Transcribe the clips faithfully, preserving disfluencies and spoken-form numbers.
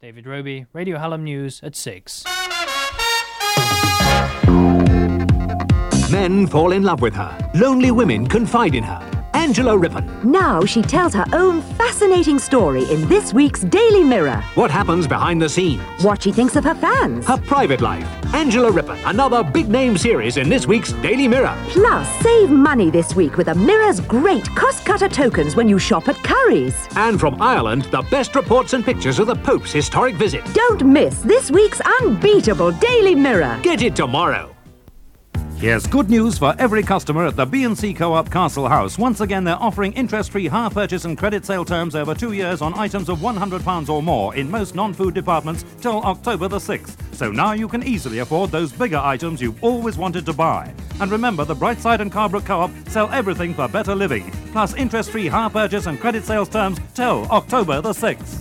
David Roby, Radio Hallam News at six. Men fall in love with her. Lonely women confide in her. Angela Rippon. Now she tells her own fascinating story in this week's Daily Mirror. What happens behind the scenes? What she thinks of her fans. Her private life. Angela Rippon, another big-name series in this week's Daily Mirror. Plus, save money this week with a Mirror's great cost-cutter tokens when you shop at Curry's. And from Ireland, the best reports and pictures of the Pope's historic visit. Don't miss this week's unbeatable Daily Mirror. Get it tomorrow. Here's good news for every customer at the B and C Co-op Castle House. Once again, they're offering interest-free hire purchase and credit sale terms over two years on items of one hundred pounds or more in most non-food departments till October the sixth. So now you can easily afford those bigger items you've always wanted to buy. And remember, the Brightside and Carbrook Co-op sell everything for better living. Plus interest-free hire purchase and credit sales terms till October the sixth.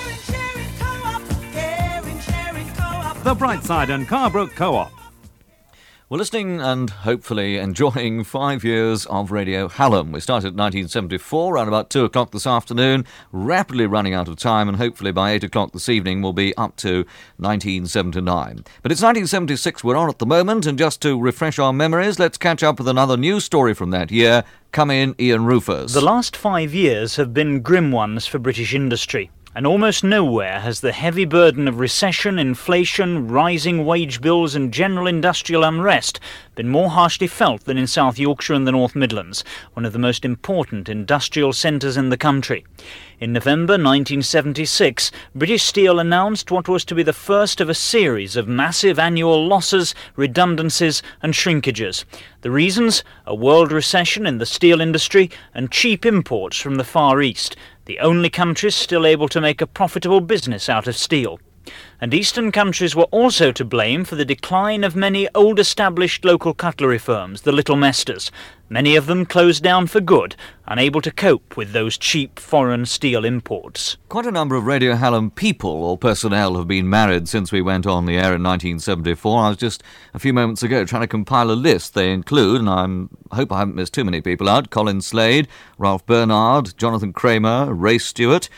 The Brightside and Carbrook Co-op. We're listening and hopefully enjoying five years of Radio Hallam. We started in nineteen seventy-four, around about two o'clock this afternoon, rapidly running out of time, and hopefully by eight o'clock this evening we'll be up to nineteen seventy-nine. But it's nineteen seventy-six we're on at the moment, and just to refresh our memories, let's catch up with another news story from that year. Come in, Ian Rufus. The last five years have been grim ones for British industry. And almost nowhere has the heavy burden of recession, inflation, rising wage bills and general industrial unrest been more harshly felt than in South Yorkshire and the North Midlands, one of the most important industrial centres in the country. In November nineteen seventy-six, British Steel announced what was to be the first of a series of massive annual losses, redundancies and shrinkages. The reasons? A world recession in the steel industry and cheap imports from the Far East, the only countries still able to make a profitable business out of steel. And Eastern countries were also to blame for the decline of many old-established local cutlery firms, the Little Mesters. Many of them closed down for good, unable to cope with those cheap foreign steel imports. Quite a number of Radio Hallam people or personnel have been married since we went on the air in nineteen seventy-four. I was just a few moments ago trying to compile a list. They include, and I'm, I hope I haven't missed too many people out, Colin Slade, Ralph Bernard, Jonathan Kramer, Ray Stewart,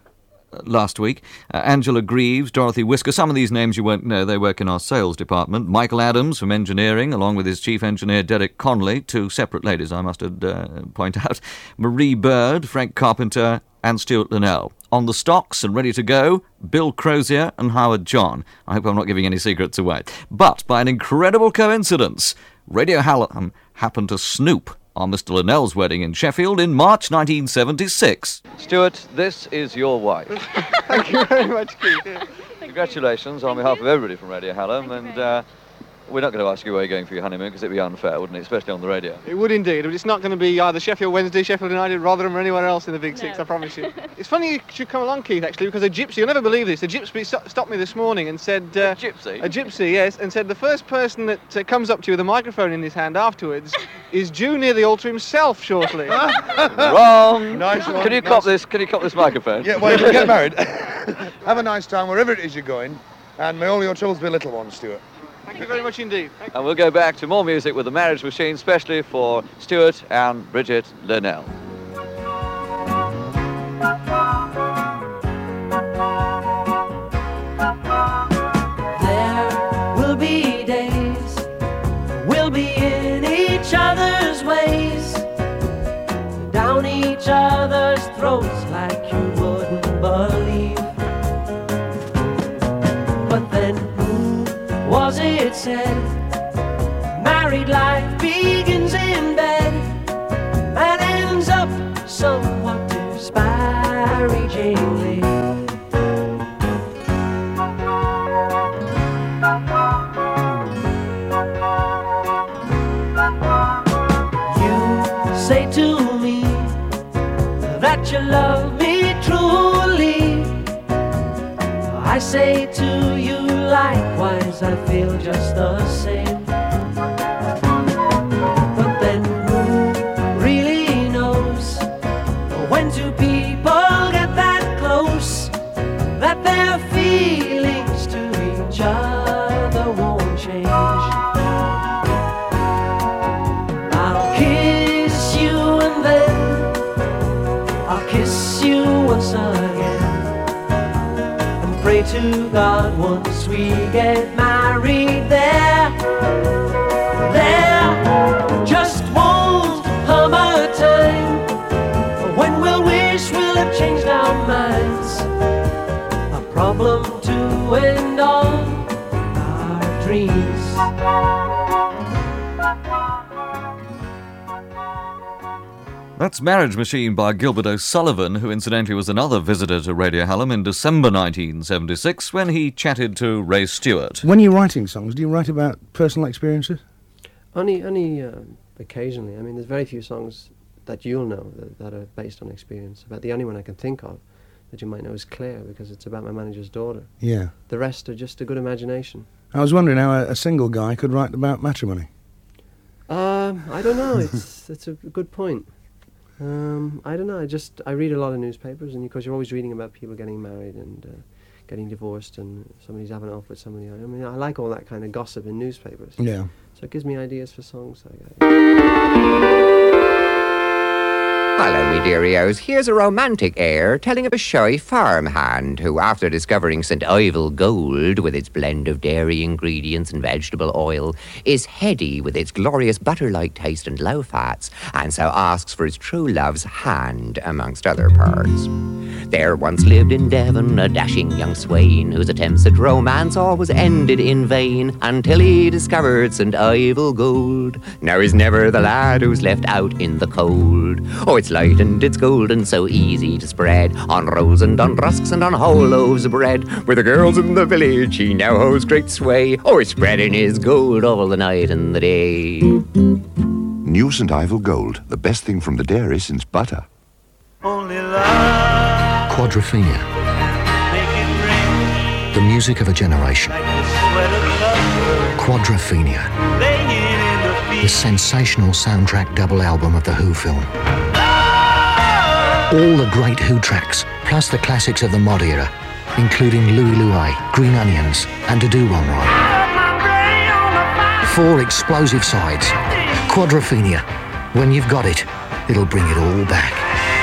last week, uh, Angela Greaves, Dorothy Whisker. Some of these names you won't know, they work in our sales department. Michael Adams from engineering, along with his chief engineer Derek Connolly, two separate ladies I must uh, point out, Marie Bird, Frank Carpenter and Stuart Linnell. On the stocks and ready to go, Bill Crozier and Howard John. I hope I'm not giving any secrets away. But by an incredible coincidence, Radio Hallam happened to snoop on Mister Linnell's wedding in Sheffield in March nineteen seventy-six. Stuart, this is your wife. Thank you very much, Keith. Congratulations on behalf of everybody from Radio Hallam, and uh, we're not going to ask you where you're going for your honeymoon because it'd be unfair, wouldn't it, especially on the radio? It would indeed, but it's not going to be either Sheffield Wednesday, Sheffield United, Rotherham or anywhere else in the Big Six, no. I promise you. It's funny you should come along, Keith, actually, because a gypsy, you'll never believe this, a gypsy st- stopped me this morning and said... Uh, a gypsy? A gypsy, yes, and said the first person that uh, comes up to you with a microphone in his hand afterwards is due near the altar himself shortly. Wrong! Nice one. Can you nice. cop this, can you cop this microphone? Yeah, well, you can get married. Have a nice time wherever it is you're going, and may all your troubles be little ones, Stuart. Thank you very much indeed. Thank and we'll go back to more music with the Marriage Machine, especially for Stuart and Bridget Linnell. There will be days we'll be in each other's ways, down each other's throats like you wouldn't believe. But then was it said, married life begins in bed and ends up somewhat disparagingly. You say to me that you love me truly. I say to you likewise, I feel just the same. But then who really knows when two people get that close that their feelings to each other won't change? I'll kiss you and then I'll kiss you once again. pray to God once we get married there. There just won't come a time when we'll wish we'll have changed our minds. A problem to end all our dreams. That's Marriage Machine by Gilbert O'Sullivan, who incidentally was another visitor to Radio Hallam in December nineteen seventy-six when he chatted to Ray Stewart. When you're writing songs, do you write about personal experiences? Only, only uh, occasionally. I mean, there's very few songs that you'll know that, that are based on experience. But the only one I can think of that you might know is Claire, because it's about my manager's daughter. Yeah. The rest are just a good imagination. I was wondering how a, a single guy could write about matrimony. Um, I don't know. It's it's a good point. Um, I don't know. I just I read a lot of newspapers, and because you're always reading about people getting married and uh, getting divorced, and somebody's having an off with somebody. I mean, I like all that kind of gossip in newspapers. Yeah. So it gives me ideas for songs. I guess. Hello, me dearios. Here's a romantic air telling of a shy farmhand who, after discovering Saint Ivel Gold with its blend of dairy ingredients and vegetable oil, is heady with its glorious butter-like taste and low fats, and so asks for his true love's hand, amongst other parts. There once lived in Devon a dashing young swain whose attempts at romance always ended in vain until he discovered Saint Ivel Gold. Now he's never the lad who's left out in the cold. Oh, it's light and it's golden, so easy to spread on rolls and on rusks and on whole loaves of bread. With the girls in the village he now holds great sway. Oh, he's spreading his gold all the night and the day. New Saint Ivel Gold, the best thing from the dairy since butter. Only love. Quadrophenia. The music of a generation. Quadrophenia. The sensational soundtrack double album of the Who film. All the great Who tracks, plus the classics of the mod era, including Louie Louie, Green Onions, and A Do Ron Ron. Four explosive sides. Quadrophenia. When you've got it, it'll bring it all back.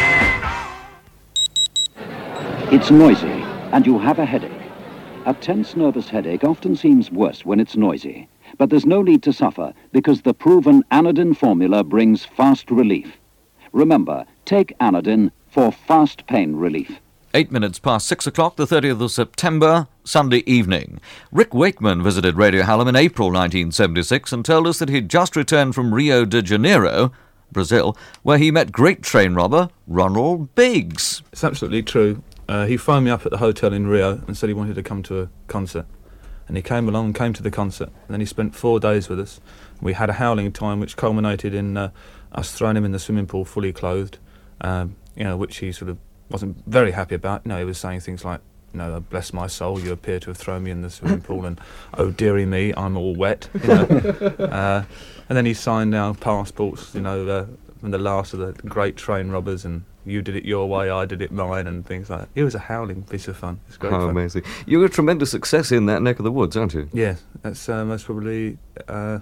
It's noisy, and you have a headache. A tense, nervous headache often seems worse when it's noisy. But there's no need to suffer, because the proven Anadin formula brings fast relief. Remember, take Anadin for fast pain relief. Eight minutes past six o'clock, the thirtieth of September, Sunday evening. Rick Wakeman visited Radio Hallam in April nineteen seventy-six and told us that he'd just returned from Rio de Janeiro, Brazil, where he met great train robber Ronald Biggs. It's absolutely true. Uh, he phoned me up at the hotel in Rio and said he wanted to come to a concert. And he came along and came to the concert. And then he spent four days with us. We had a howling time which culminated in uh, us throwing him in the swimming pool fully clothed, um, you know, which he sort of wasn't very happy about. You know, he was saying things like, you know, bless my soul, you appear to have thrown me in the swimming pool, and oh dearie me, I'm all wet, you know. uh, and then he signed our passports, you know, uh, from the last of the great train robbers, and you did it your way, I did it mine, and things like that. It was a howling piece of fun. It's great How fun. amazing. You were a tremendous success in that neck of the woods, aren't you? Yeah, that's uh, most probably, uh,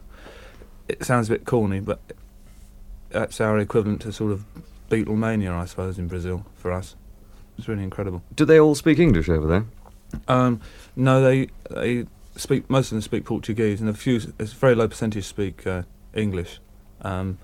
it sounds a bit corny, but that's our equivalent to sort of Beatlemania, I suppose, in Brazil, for us. It's really incredible. Do they all speak English over there? Um, no, they they speak, most of them speak Portuguese, and a few, a very low percentage speak uh, English. Um,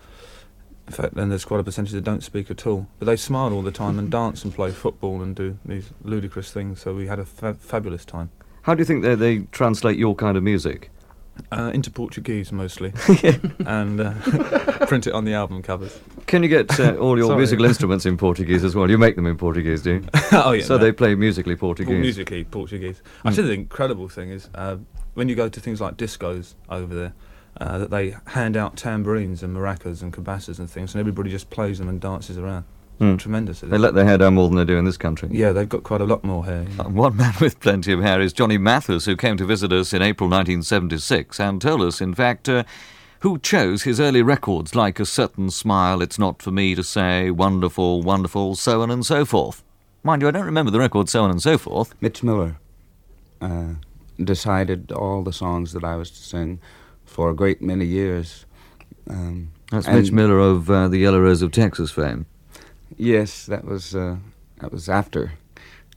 in fact, then there's quite a percentage that don't speak at all. But they smile all the time and dance and play football and do these ludicrous things, so we had a fa- fabulous time. How do you think they, they translate your kind of music? Uh, into Portuguese, mostly. And uh, print it on the album covers. Can you get uh, all your Sorry. musical instruments in Portuguese as well? You make them in Portuguese, do you? Oh, yeah. So no. they play musically Portuguese. Por- musically Portuguese. Mm. Actually, the incredible thing is, uh, when you go to things like discos over there, uh, that they hand out tambourines and maracas and cabasas and things, and everybody just plays them and dances around. Mm. Tremendous. They let their hair down more than they do in this country. Yeah, they've got quite a lot more hair. Yeah. Uh, one man with plenty of hair is Johnny Mathis, who came to visit us in April nineteen seventy-six and told us, in fact, uh, who chose his early records like A Certain Smile, It's Not For Me To Say, Wonderful, Wonderful, so on and so forth. Mind you, I don't remember the record so on and so forth. Mitch Miller uh, decided all the songs that I was to sing for a great many years. Um, That's Mitch Miller of uh, the Yellow Rose of Texas fame. Yes, that was uh, that was after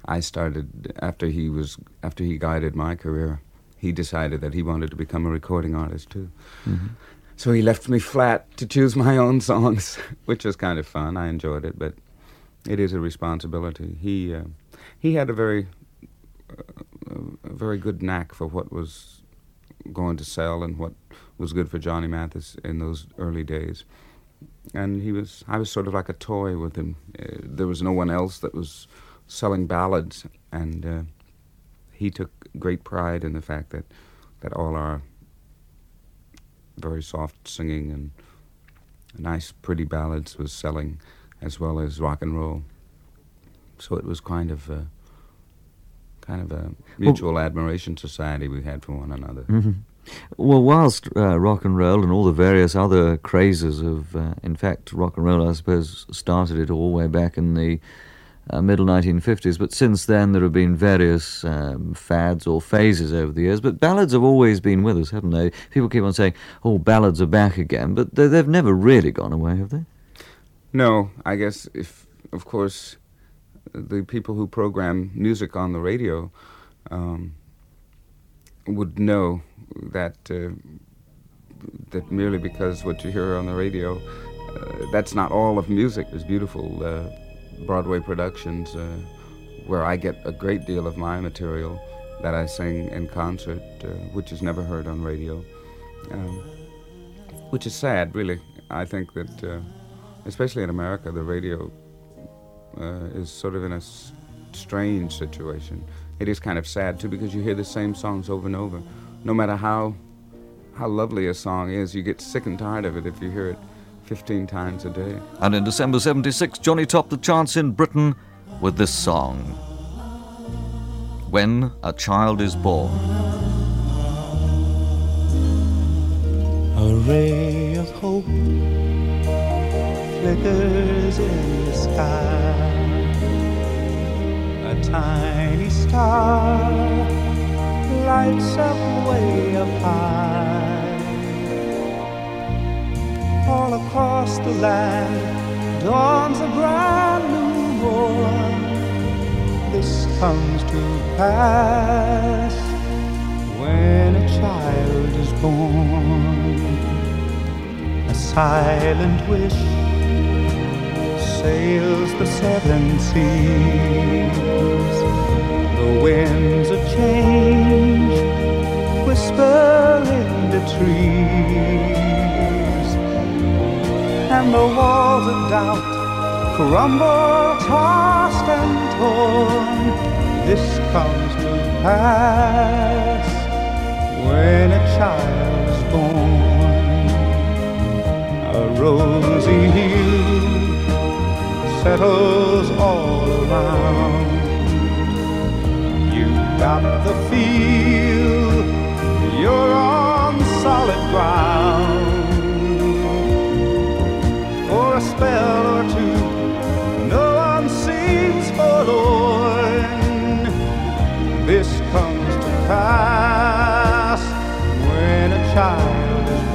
I started after he was after he guided my career. He decided that he wanted to become a recording artist too. Mm-hmm. So he left me flat to choose my own songs, which was kind of fun. I enjoyed it, but it is a responsibility. He uh, he had a very uh, a very good knack for what was going to sell and what was good for Johnny Mathis in those early days. And he was I was sort of like a toy with him. Uh, there was no one else that was selling ballads, and uh, he took great pride in the fact that that all our very soft singing and nice, pretty ballads was selling, as well as rock and roll. So it was kind of a, kind of a mutual well, admiration society we had for one another. Mm-hmm. Well, whilst uh, rock and roll and all the various other crazes of, uh, in fact, rock and roll, I suppose, started it all way back in the Uh, middle nineteen fifties, but since then there have been various um, fads or phases over the years, but ballads have always been with us, haven't they? People keep on saying, oh, ballads are back again, but they, they've never really gone away, have they? No, I guess if, of course, the people who program music on the radio um, would know that uh, that merely because what you hear on the radio, uh, that's not all of music. There's beautiful uh, Broadway productions uh, where I get a great deal of my material that I sing in concert, uh, which is never heard on radio, um, which is sad, really. I think that, uh, especially in America, the radio uh, is sort of in a s- strange situation. It is kind of sad, too, because you hear the same songs over and over. No matter how how lovely a song is, you get sick and tired of it if you hear it fifteen times a day. And in December seventy-six, Johnny topped the charts in Britain with this song, When a Child is Born. A ray of hope flickers in the sky. A tiny star lights up way up high. All across the land dawns a brand new morn. This comes to pass when a child is born. A silent wish sails the seven seas. The winds of change whisper in the trees, and the walls of doubt crumble, tossed and torn. This comes to pass when a child is born. A rosy hue settles all around. You got the feel you're on solid ground. For a spell or two, no one seems forlorn. This comes to pass when a child is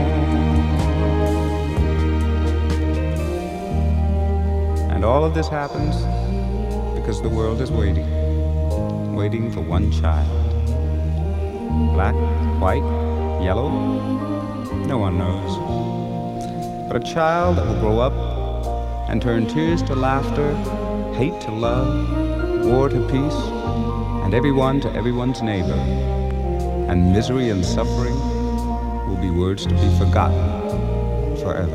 born. And all of this happens because the world is waiting, waiting for one child. Black, white, yellow, no one knows. But a child that will grow up and turn tears to laughter, hate to love, war to peace, and everyone to everyone's neighbor. And misery and suffering will be words to be forgotten forever.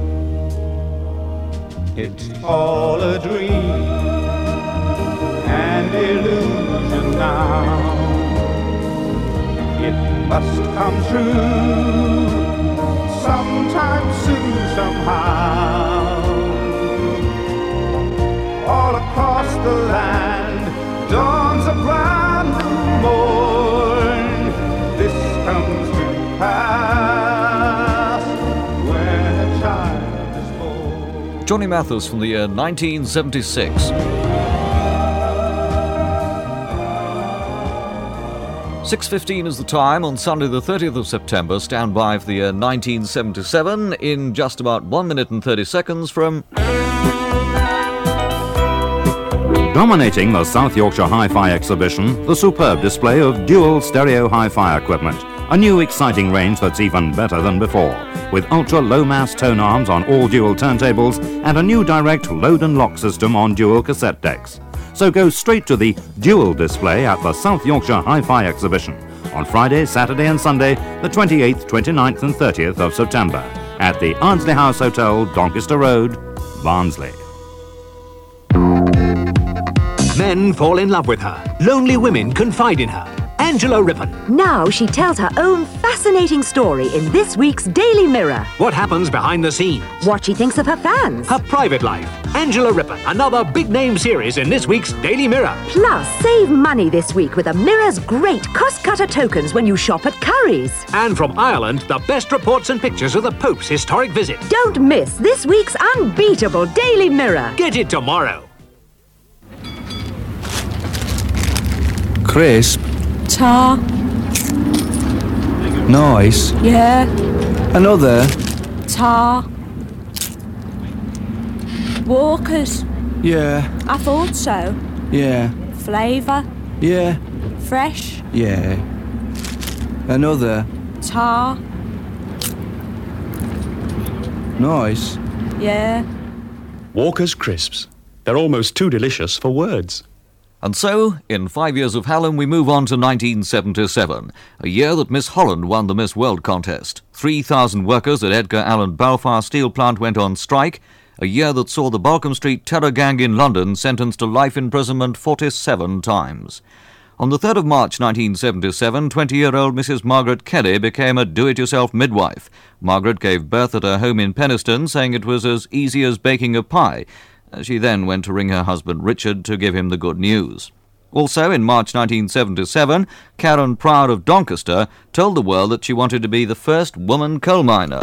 It's all a dream and illusion now. It must come true sometime soon, somehow. All across the land dawns a brand new morn. This comes to pass when a child is born. Johnny Mathis from the year nineteen seventy-six. six fifteen is the time on Sunday the thirtieth of September. Stand by for the year nineteen seventy-seven in just about one minute and thirty seconds from... Dominating the South Yorkshire Hi-Fi exhibition, the superb display of dual stereo hi-fi equipment. A new exciting range that's even better than before, with ultra-low-mass tone arms on all dual turntables and a new direct load and lock system on dual cassette decks. So go straight to the dual display at the South Yorkshire Hi-Fi exhibition on Friday, Saturday and Sunday, the twenty-eighth, twenty-ninth and thirtieth of September at the Ardsley House Hotel, Doncaster Road, Barnsley. Men fall in love with her. Lonely women confide in her. Angela Rippon. Now she tells her own fascinating story in this week's Daily Mirror. What happens behind the scenes? What she thinks of her fans. Her private life. Angela Rippon, another big-name series in this week's Daily Mirror. Plus, save money this week with a Mirror's great cost-cutter tokens when you shop at Curry's. And from Ireland, the best reports and pictures of the Pope's historic visit. Don't miss this week's unbeatable Daily Mirror. Get it tomorrow. Crisp. Tar. Nice. Yeah. Another. Tar. Walkers. Yeah. I thought so. Yeah. Flavour. Yeah. Fresh. Yeah. Another. Tar. Nice. Yeah. Walker's Crisps. They're almost too delicious for words. And so, in five years of Hallam, we move on to nineteen seventy-seven, a year that Miss Holland won the Miss World contest. three thousand workers at Edgar Allan Balfour Steel Plant went on strike, a year that saw the Balcombe Street terror gang in London sentenced to life imprisonment forty-seven times. On the third of March nineteen seventy-seven, twenty-year-old Missus Margaret Kelly became a do-it-yourself midwife. Margaret gave birth at her home in Penistone, saying it was as easy as baking a pie. She then went to ring her husband Richard to give him the good news. Also, in March nineteen seventy-seven, Karen Proud of Doncaster told the world that she wanted to be the first woman coal miner.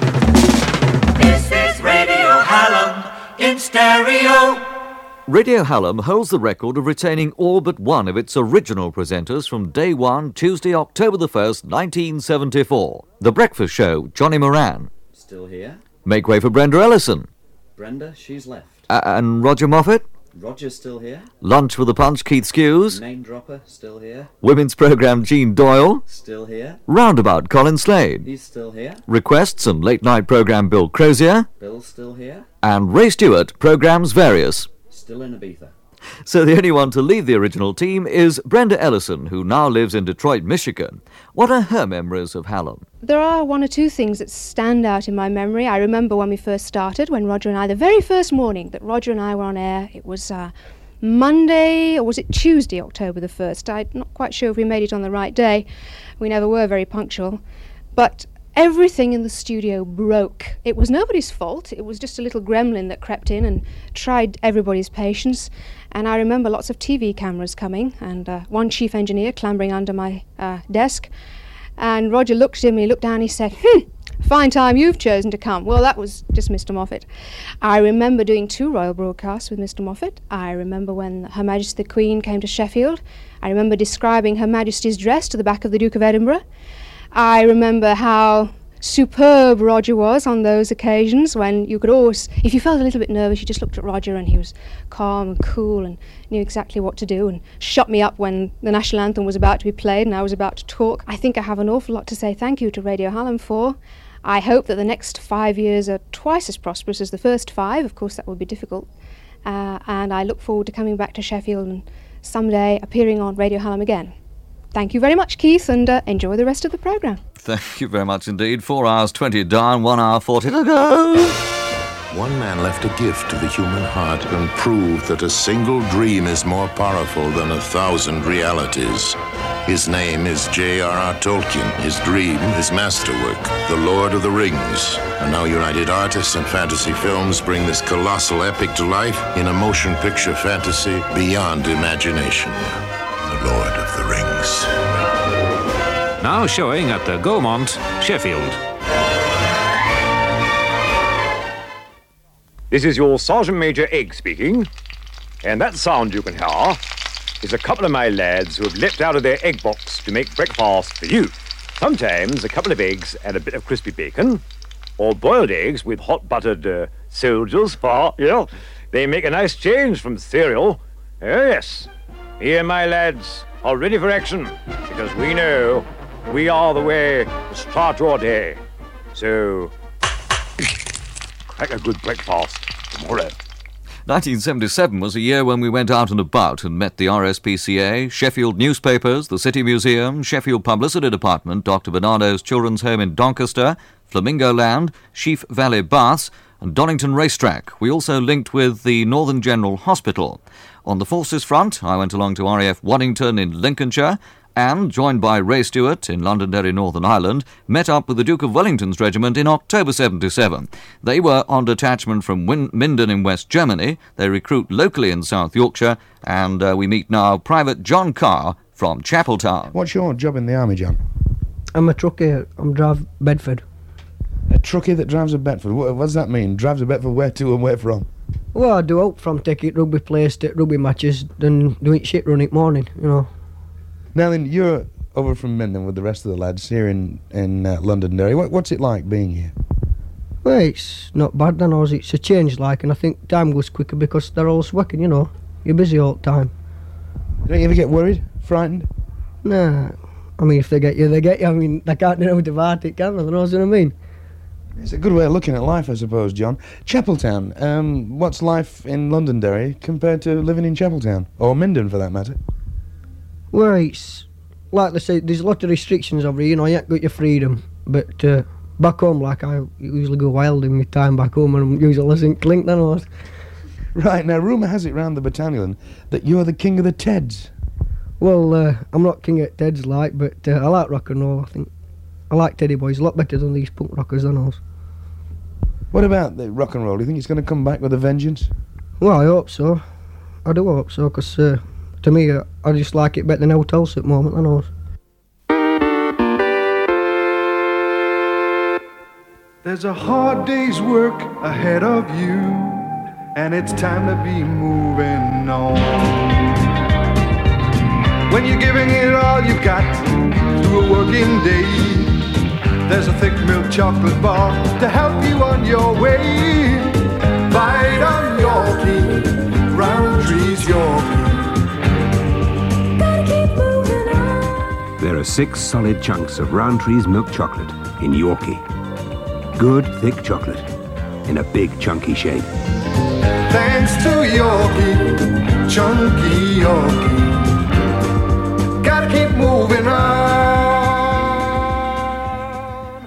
This is Radio Hallam in stereo. Radio Hallam holds the record of retaining all but one of its original presenters from day one, Tuesday, October the first, nineteen seventy-four. The Breakfast Show, Johnny Moran. Still here. Make way for Brenda Ellison. Brenda, she's left. Uh, and Roger Moffat. Roger's still here. Lunch with a Punch, Keith Skews. Name Dropper, still here. Women's programme, Jean Doyle. Still here. Roundabout, Colin Slade. He's still here. Requests and late night programme, Bill Crozier. Bill's still here. And Ray Stewart, programmes various. Still in Ibiza. So the only one to leave the original team is Brenda Ellison, who now lives in Detroit, Michigan. What are her memories of Hallam? There are one or two things that stand out in my memory. I remember when we first started, when Roger and I, the very first morning that Roger and I were on air, it was uh, Monday, or was it Tuesday, October the first? I'm not quite sure if we made it on the right day. We never were very punctual. But everything in the studio broke. It was nobody's fault. It was just a little gremlin that crept in and tried everybody's patience. And I remember lots of T V cameras coming and uh, one chief engineer clambering under my uh, desk. And Roger looked at him, he looked down, he said, hmm, fine time you've chosen to come. Well, that was just Mister Moffat. I remember doing two royal broadcasts with Mister Moffat. I remember when Her Majesty the Queen came to Sheffield. I remember describing Her Majesty's dress to the back of the Duke of Edinburgh. I remember how superb Roger was on those occasions when you could always, if you felt a little bit nervous, you just looked at Roger and he was calm and cool and knew exactly what to do and shut me up when the national anthem was about to be played and I was about to talk. I think I have an awful lot to say thank you to Radio Hallam for. I hope that the next five years are twice as prosperous as the first five. Of course, that will be difficult. Uh, and I look forward to coming back to Sheffield and someday appearing on Radio Hallam again. Thank you very much, Keith, and uh, enjoy the rest of the programme. Thank you very much indeed. Four hours, twenty down, one hour, forty to go. One man left a gift to the human heart and proved that a single dream is more powerful than a thousand realities. His name is J R R Tolkien. His dream, his masterwork, The Lord of the Rings. And now United Artists and Fantasy Films bring this colossal epic to life in a motion picture fantasy beyond imagination. The Lord of the Rings. Now showing at the Gaumont, Sheffield. This is your Sergeant Major Egg speaking, and that sound you can hear is a couple of my lads who have leapt out of their egg box to make breakfast for you. Sometimes a couple of eggs and a bit of crispy bacon, or boiled eggs with hot buttered uh, soldiers for, you know, they make a nice change from cereal Oh, yes. Here, my lads, are ready for action, because we know we are the way to start your day. So, crack a good breakfast tomorrow. nineteen seventy-seven was a year when we went out and about and met the R S P C A, Sheffield Newspapers, the City Museum, Sheffield Publicity Department, Doctor Bernardo's Children's Home in Doncaster, Flamingo Land, Sheaf Valley Baths, and Donington Racetrack. We also linked with the Northern General Hospital. On the forces front, I went along to R A F Waddington in Lincolnshire and, joined by Ray Stewart in Londonderry, Northern Ireland, met up with the Duke of Wellington's regiment in October seventy-seven. They were on detachment from Win- Minden in West Germany. They recruit locally in South Yorkshire, and uh, we meet now Private John Carr from Chapeltown. What's your job in the army, John? I'm a truckie. I'm drive Bedford. A truckie that drives a Bedford? What, what does that mean? Drives a Bedford where to and where from? Well, I do out from ticket, rugby players, take rugby matches, then doing shit run it morning, you know. Now then, you're over from Minden with the rest of the lads here in, in uh, Londonderry. What, what's it like being here? Well, it's not bad, I know. It's a change, like, and I think time goes quicker because they're all working, you know. You're busy all the time. Don't you ever get worried? Frightened? Nah. I mean, if they get you, they get you. I mean, they can't do anything about it, can they? You know what I mean? It's a good way of looking at life, I suppose, John. Chapeltown, um, what's life in Londonderry compared to living in Chapeltown? Or Minden, for that matter? Well, it's like they say, there's a lot of restrictions over here, you know, you ain't got your freedom. But uh, back home, like, I usually go wild in my time back home, and I'm usually listening to Clink, then I Right, now, rumour has it round the battalion that you're the king of the Teds. Well, uh, I'm not king of Teds, like, but uh, I like rock and roll, I think. I like Teddy Boys a lot better than these punk rockers, I know. What about the rock and roll? Do you think it's going to come back with a vengeance? Well, I hope so. I do hope so, because uh, to me, uh, I just like it better than out else at the moment, I know. There's a hard day's work ahead of you, and it's time to be moving on. When you're giving it all you've got through a working day, there's a thick milk chocolate bar to help you on your way. Bite on Yorkie, Roundtree's Yorkie. There are six solid chunks of Roundtree's milk chocolate in Yorkie. Good, thick chocolate in a big, chunky shape. Thanks to Yorkie, chunky Yorkie. Gotta keep moving on.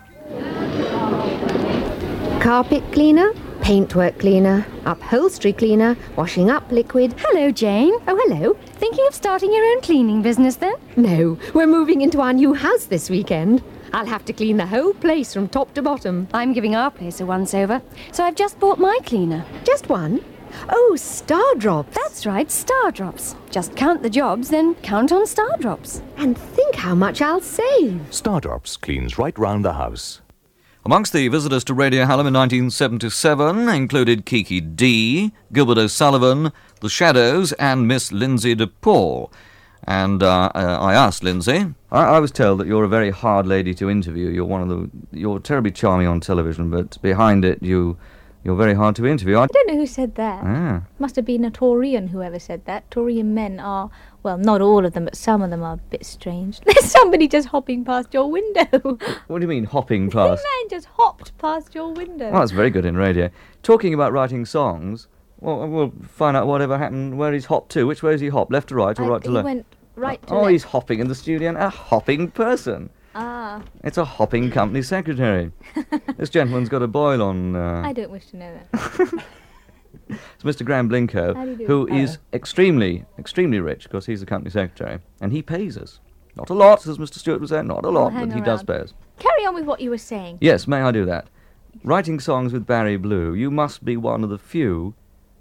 Carpet cleaner, paintwork cleaner, upholstery cleaner, washing up liquid. Hello, Jane. Oh, hello. Thinking of starting your own cleaning business, then? No, we're moving into our new house this weekend. I'll have to clean the whole place from top to bottom. I'm giving our place a once-over, so I've just bought my cleaner. Just one? Oh, Star Drops. That's right, Star Drops. Just count the jobs, then count on Star Drops. And think how much I'll save. Star Drops cleans right round the house. Amongst the visitors to Radio Hallam in nineteen seventy-seven included Kiki D, Gilbert O'Sullivan, The Shadows, and Miss Lindsay de Paul. And uh, uh, I asked Lindsay. I, I was told that you're a very hard lady to interview. You're one of the. You're terribly charming on television, but behind it, you, you're very hard to interview. I, I don't know who said that. Ah. Must have been a Taurian, whoever said that. Taurian men are, well, not all of them, but some of them are a bit strange. There's somebody just hopping past your window. What do you mean, hopping past? The man just hopped past your window. Oh, that's very good in radio. Talking about writing songs. Well, we'll find out whatever happened, where he's hopped to. Which way has he hopped? Left to right or I, right to he left? went right to oh, left. he's hopping in the studio. A hopping person. Ah. It's a hopping company secretary. This gentleman's got a boil on... Uh, I don't wish to know that. It's Mister Graham Blinko, How do you do? who Oh. is extremely, extremely rich, because he's the company secretary. And he pays us. Not a lot, as Mister Stewart was saying, not a lot, hang but he does around. pay us. Carry on with what you were saying. Yes, may I do that? Writing songs with Barry Blue, you must be one of the few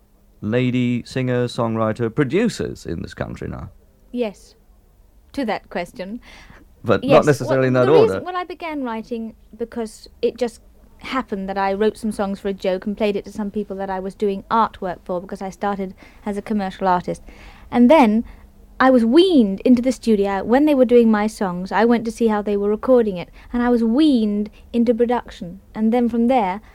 lady singer, songwriter, producers in this country now. Yes. To that question. But Yes, not necessarily well, in that the order. reason- well, I began writing because it just happened that I wrote some songs for a joke and played it to some people that I was doing artwork for, because I started as a commercial artist. And then I was weaned into the studio. When they were doing my songs, I went to see how they were recording it, and I was weaned into production. And then from there,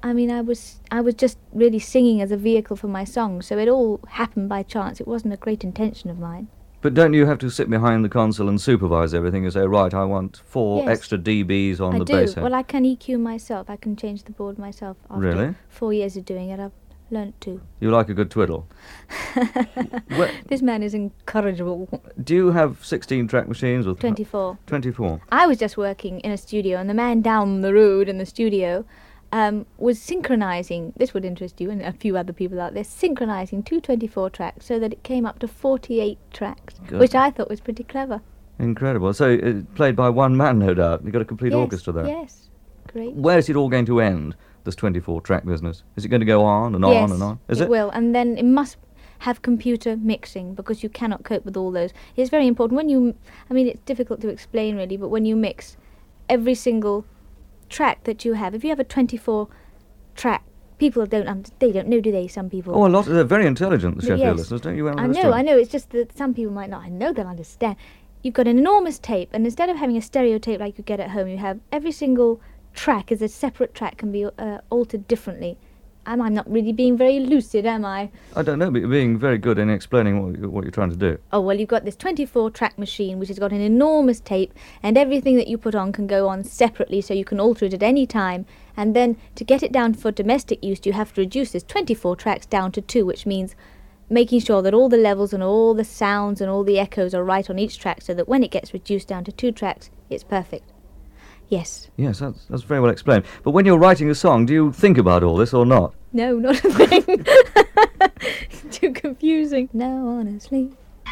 I mean, I was I was just really singing as a vehicle for my song, so it all happened by chance. It wasn't a great intention of mine. But don't you have to sit behind the console and supervise everything and say, right, I want four Yes. extra dBs on I the do. bass head? Well, I can E Q myself. I can change the board myself. After Really? four years of doing it, I've learnt to. You like a good twiddle. This man is incorrigible. Do you have sixteen track machines? With twenty-four. twenty-four. I was just working in a studio, and the man down the road in the studio um, was synchronizing, this would interest you and a few other people out there, synchronizing two twenty-four tracks so that it came up to forty-eight tracks, Good. which I thought was pretty clever. Incredible. So uh, played by one man, no doubt. You've got a complete Yes, orchestra there. Yes, great. Where is it all going to end, this twenty-four track business? Is it going to go on and yes, on and on? Is it it? will, and then it must have computer mixing because you cannot cope with all those. It's very important when you, I mean, it's difficult to explain really, but when you mix every single track that you have, if you have a twenty-four track, people don't, um, they don't know, do they, some people? Oh, a lot. They're very intelligent, the But Sheffield yes. listeners, don't you? I know, understand? I know, it's just that some people might not, I know they'll understand. You've got an enormous tape, and instead of having a stereo tape like you get at home, you have every single track as a separate track can be uh, altered differently. Am I not really being very lucid, am I? I don't know, but you're being very good in explaining what, you- what you're trying to do. Oh, well, you've got this twenty-four track machine which has got an enormous tape, and everything that you put on can go on separately, so you can alter it at any time. And then to get it down for domestic use, you have to reduce this twenty-four tracks down to two, which means making sure that all the levels and all the sounds and all the echoes are right on each track, so that when it gets reduced down to two tracks, it's perfect. Yes. Yes, that's, that's very well explained. But when you're writing a song, do you think about all this or not? No, not a thing. Too confusing. No, honestly.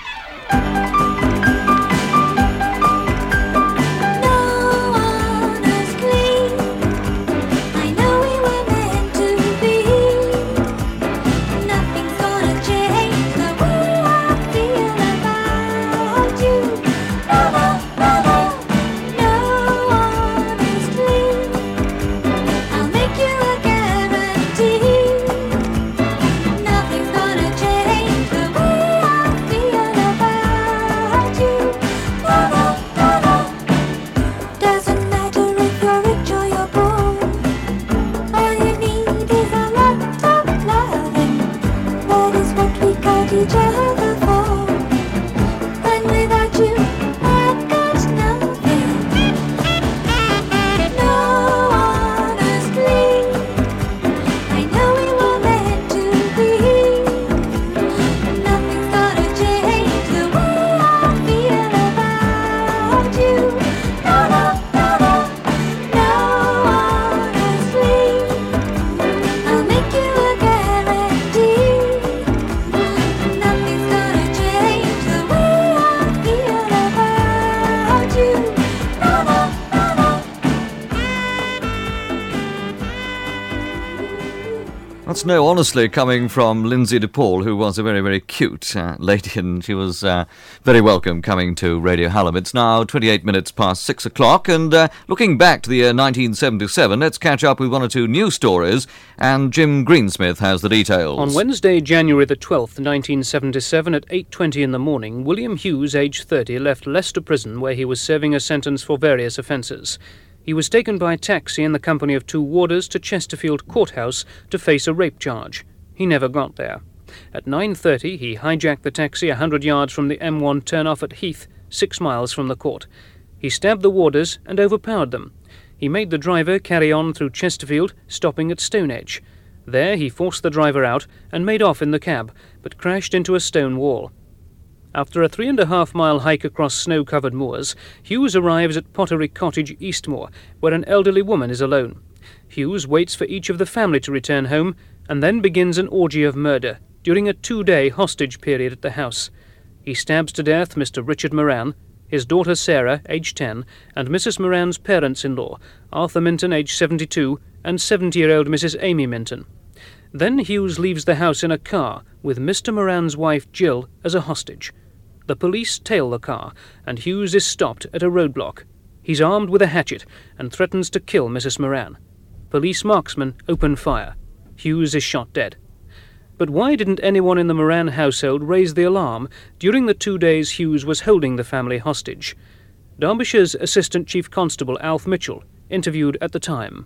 That's no, honestly, coming from Lindsay DePaul, who was a very, very cute uh, lady, and she was uh, very welcome coming to Radio Hallam. It's now twenty-eight minutes past six o'clock, and uh, looking back to the year nineteen seventy-seven, let's catch up with one or two news stories, and Jim Greensmith has the details. On Wednesday, January the twelfth, nineteen seventy-seven, at eight twenty in the morning, William Hughes, aged thirty, left Leicester Prison, where he was serving a sentence for various offences. He was taken by taxi in the company of two warders to Chesterfield Courthouse to face a rape charge. He never got there. At nine thirty, he hijacked the taxi a hundred yards from the M one turnoff at Heath, six miles from the court. He stabbed the warders and overpowered them. He made the driver carry on through Chesterfield, stopping at Stonehenge. There he forced the driver out and made off in the cab, but crashed into a stone wall. After a three and a half mile hike across snow-covered moors, Hughes arrives at Pottery Cottage, Eastmoor, where an elderly woman is alone. Hughes waits for each of the family to return home, and then begins an orgy of murder during a two-day hostage period at the house. He stabs to death Mister Richard Moran, his daughter Sarah, aged ten, and Missus Moran's parents-in-law, Arthur Minton, aged seventy-two, and seventy-year-old Missus Amy Minton. Then Hughes leaves the house in a car with Mister Moran's wife Jill as a hostage. The police tail the car, and Hughes is stopped at a roadblock. He's armed with a hatchet and threatens to kill Missus Moran. Police marksmen open fire. Hughes is shot dead. But why didn't anyone in the Moran household raise the alarm during the two days Hughes was holding the family hostage? Derbyshire's Assistant Chief Constable Alf Mitchell interviewed at the time.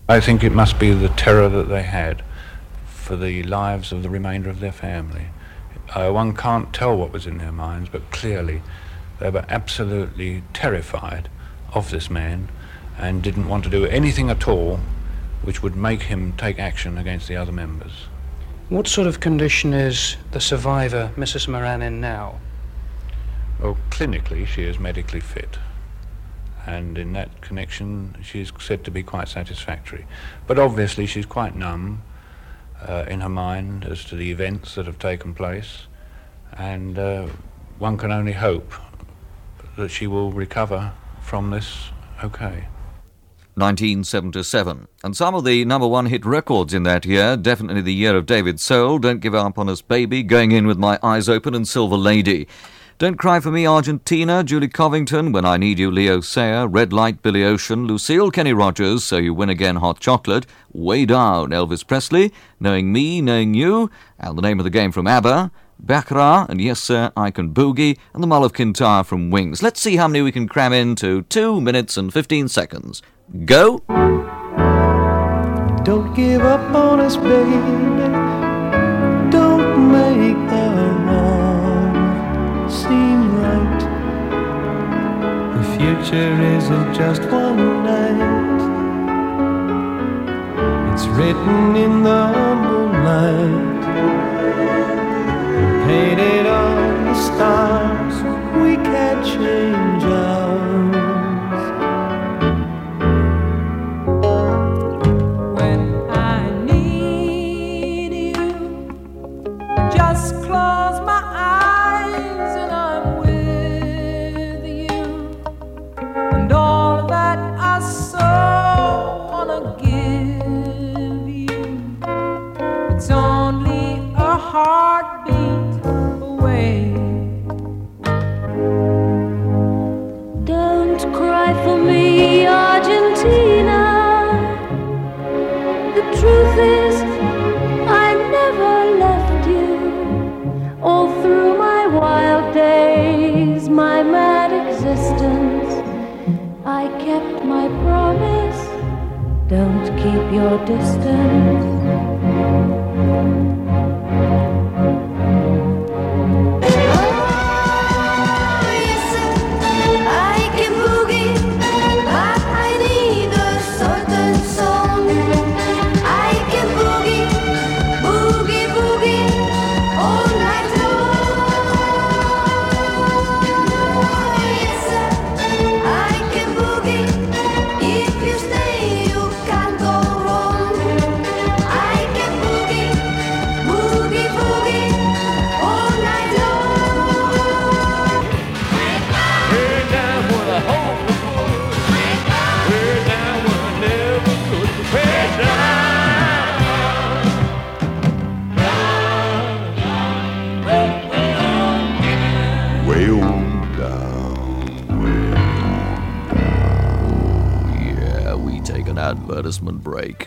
I think it must be the terror that they had for the lives of the remainder of their family. Uh, one can't tell what was in their minds, but clearly they were absolutely terrified of this man and didn't want to do anything at all which would make him take action against the other members. What sort of condition is the survivor, Missus Moran, in now? Well, clinically she is medically fit, and in that connection she is said to be quite satisfactory. But obviously she's quite numb uh, in her mind as to the events that have taken place, and uh, one can only hope that she will recover from this okay. nineteen seventy-seven. And some of the number one hit records in that year, definitely the year of David Soul, Don't Give Up on Us Baby, Going In With My Eyes Open, and Silver Lady. Don't Cry For Me, Argentina, Julie Covington, When I Need You, Leo Sayer, Red Light, Billy Ocean, Lucille, Kenny Rogers, So You Win Again, Hot Chocolate, Way Down, Elvis Presley, Knowing Me, Knowing You, and The Name of the Game from ABBA, Baccarat, and Yes Sir, I Can Boogie, and The Mull of Kintyre from Wings. Let's see how many we can cram into two minutes and fifteen seconds. Go! Don't give up on us, baby. Don't make the wrong seem right. The future isn't just one night. It's written in the moonlight, painted on the stars. We can't change ours. When I need you, just close my eyes and I'm with you. And all that I so wanna give you, it's only a heartbeat away. Don't cry for me, Argentina. The truth is, I never left you. All through my wild days, my mad existence, I kept my promise. Don't keep your distance. Advertisement break.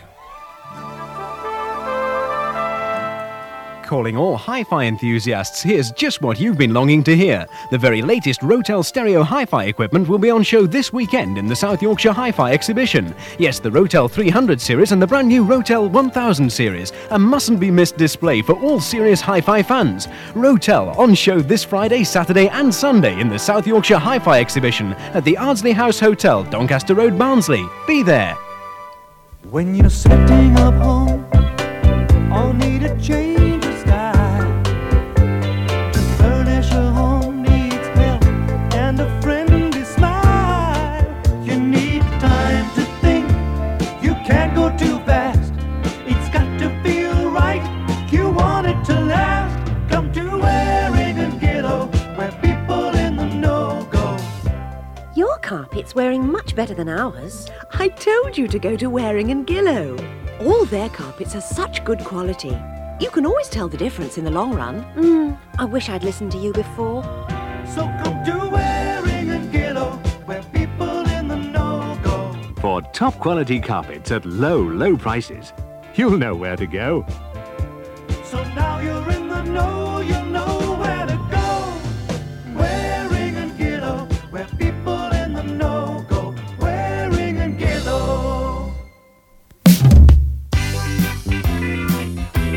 Calling all hi-fi enthusiasts, here's just what you've been longing to hear. The very latest Rotel stereo hi-fi equipment will be on show this weekend in the South Yorkshire Hi-Fi Exhibition. Yes, the Rotel three hundred series and the brand new Rotel one thousand series. A mustn't-be-missed display for all serious hi-fi fans. Rotel on show this Friday, Saturday and Sunday in the South Yorkshire Hi-Fi Exhibition at the Ardsley House Hotel, Doncaster Road, Barnsley. Be there. When you're setting up home, I'll need a change of style. To furnish a home needs help and a friendly smile. You need time to think, you can't go too fast. It's got to feel right, you want it to last. Come to Waring and Gillow, where people in the know go. Your carpet's wearing much better than ours. I told you to go to Waring and Gillow. All their carpets are such good quality. You can always tell the difference in the long run. Mm, I wish I'd listened to you before. So come to Waring and Gillow, where people in the know go. For top quality carpets at low, low prices, you'll know where to go. So now you're in the know, you know where to go. Waring and Gillow, where people in the know go. Waring and Gillow.